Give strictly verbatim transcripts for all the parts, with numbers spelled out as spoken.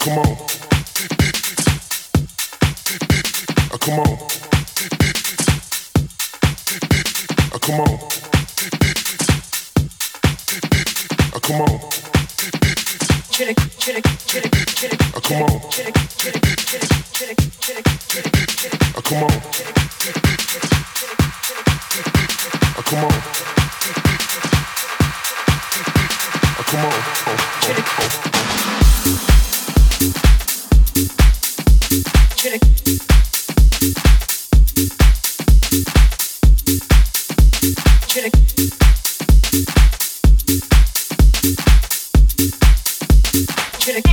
come on. Oh, come on. Oh, come on. Oh, come on. Chick, chick, chick, chick. Oh, come on. Chick, chick, chick, chick, chick, chick. Oh, come on. Oh, come on. Oh, come on. Oh, oh, oh. Chick. Chick. Chick.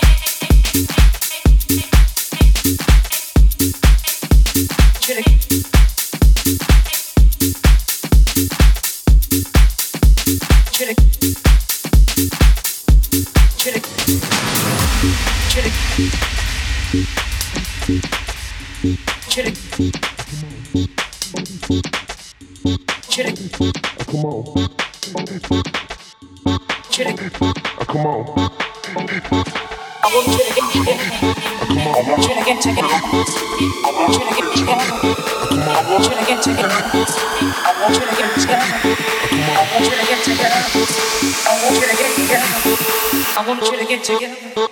Come on. Oh, come on. I want you to get together. I want you to get together. I want you to get together. I want you to get together. I want you to get together. I want you to get together. I want you to get together. I want you to get together.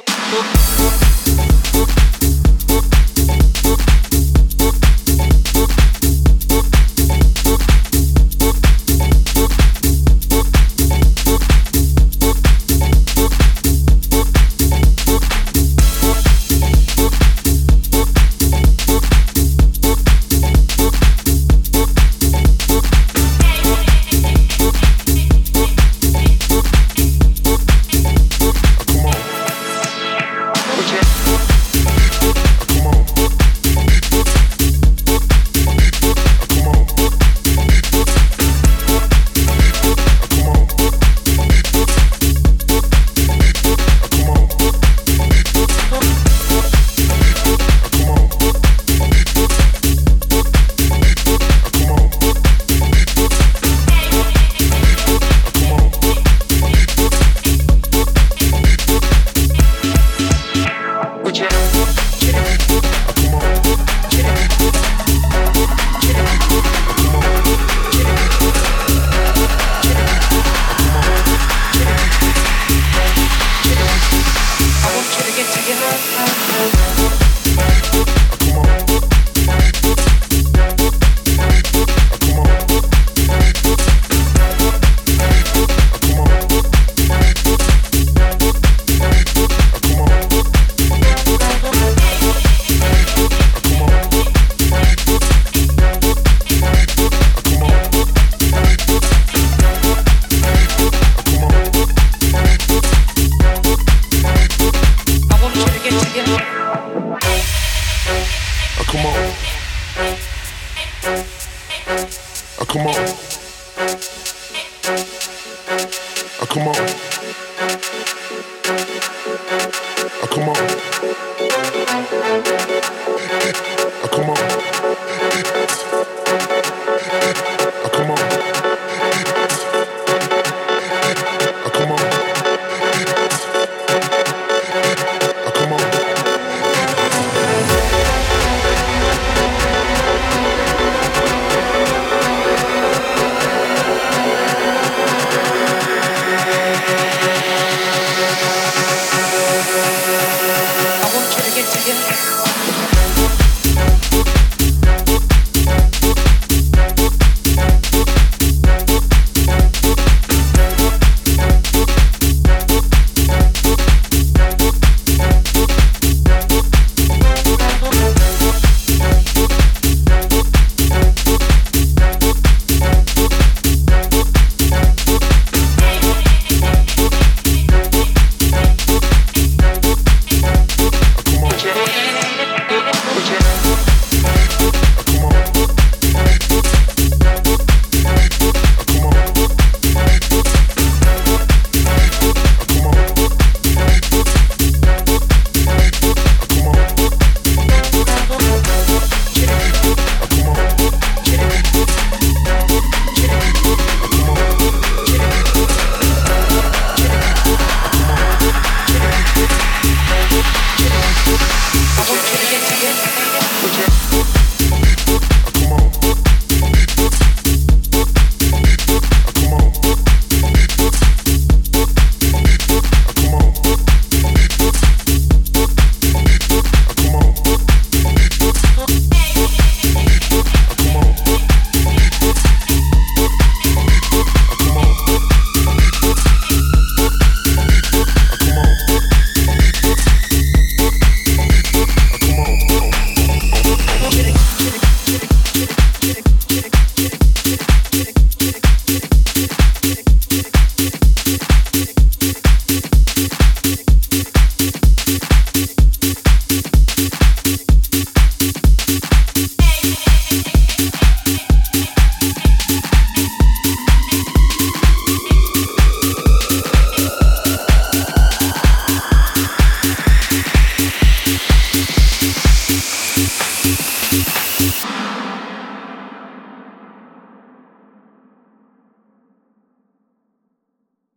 Come on.